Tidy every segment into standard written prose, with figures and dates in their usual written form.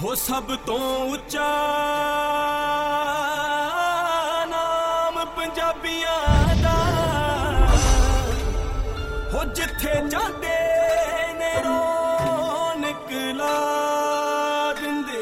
हो सब तो उच्चा नाम पंजाबियां दा हो जिथे जाते ने रौनक ला दिंदे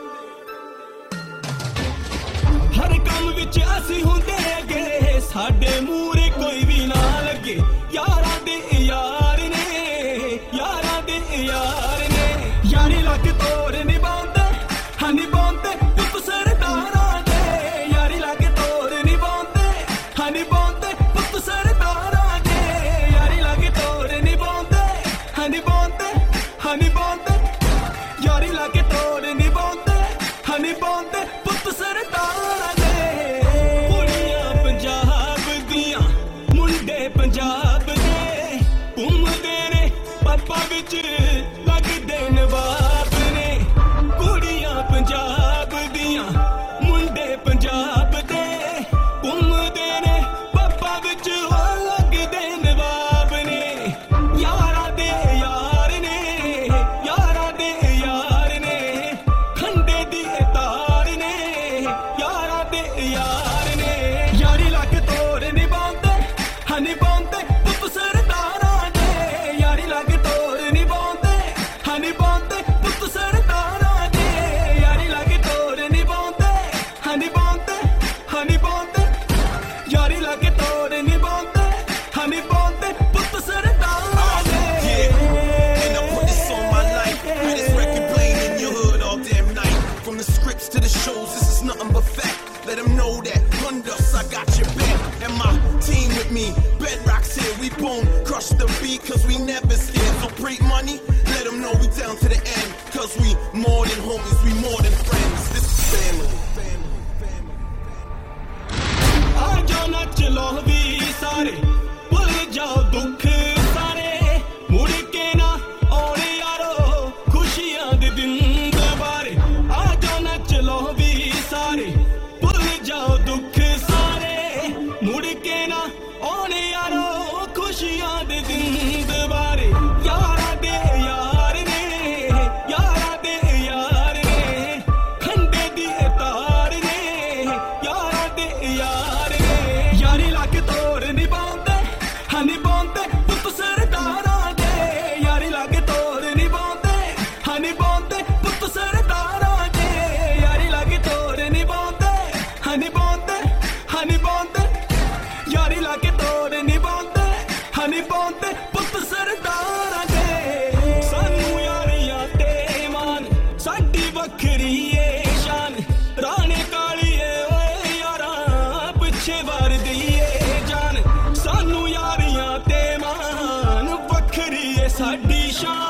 हर काम विच असी हुंदे अगे साडे मूहरे कोई भी ना लगे यारां दे यार ने यारां दे यार ने यारी लग तोड़ निभांदे निभांदे पुत सरदारां दे यारी लग तोड़ निभांदे निभांदे पुत सरदारां दे यारी लग तोड़ निभांदे निभांदे निभांदे यारी लग तोड़ निभांदे निभांदे पुत सरदारां दे कुड़ियां पंजाब दियां मुंडे पंजाब दे घूमदे ने पापा विच लगदे नवाब ने कुड़ियां पंजाब दियां मुंडे पंजाब दे घूमदे ने पापा विच लगदे नवाब ने यारां दे यार ने यारां दे यार ने खंडे दी तार ने यारां दे यार ने यारी लग तोड़ निभांदे निभांदे पुत सरदारां दे यारी लग तोड़ निभांदे निभांदे पुत सरदारां दे यारी लग तोड़ निभांदे निभांदे निभांदे यारी लग तोड़ निभांदे निभांदे पुत सरदारां दे And I put this on my life. Had this record playing in your hood all damn night. From the scripts to the shows, this is nothing but fact. Let them know that Thunders, I got your back. And my team with me, Bedrock's here. We boom, crush the beat, cause we never scared. So break money, let them know we down to the end. Cause we more than homies, we more than friends. This is family. आजा नच लो भी सारे भुल जाओ दुख सारे मुड़ के ना आने यारो खुशियां दे दिन दोबारे आजा नच लो भी सारे भुल जाओ दुख सारे मुड़ के ना आने यारो खुशियां दे दिन दोबारे यारा दे यार ने यारा दे यार ने खंडे दी तार ने यारा दे यार ने यारी लग तोड़ निभांदे निभांदे पुत सरदारां दे यारी लग तोड़ निभांदे निभांदे पुत सरदारां दे यारी लग तोड़ निभांदे निभांदे निभांदे यारी लग तोड़ निभांदे निभांदे पुत सरदारां दे सानू यारियां ते मान साडी वखरी ए शान राणे कालीए ओए यारां पिछे वार दईए जान सानू यारियां ते मान वखरी ए साडी शान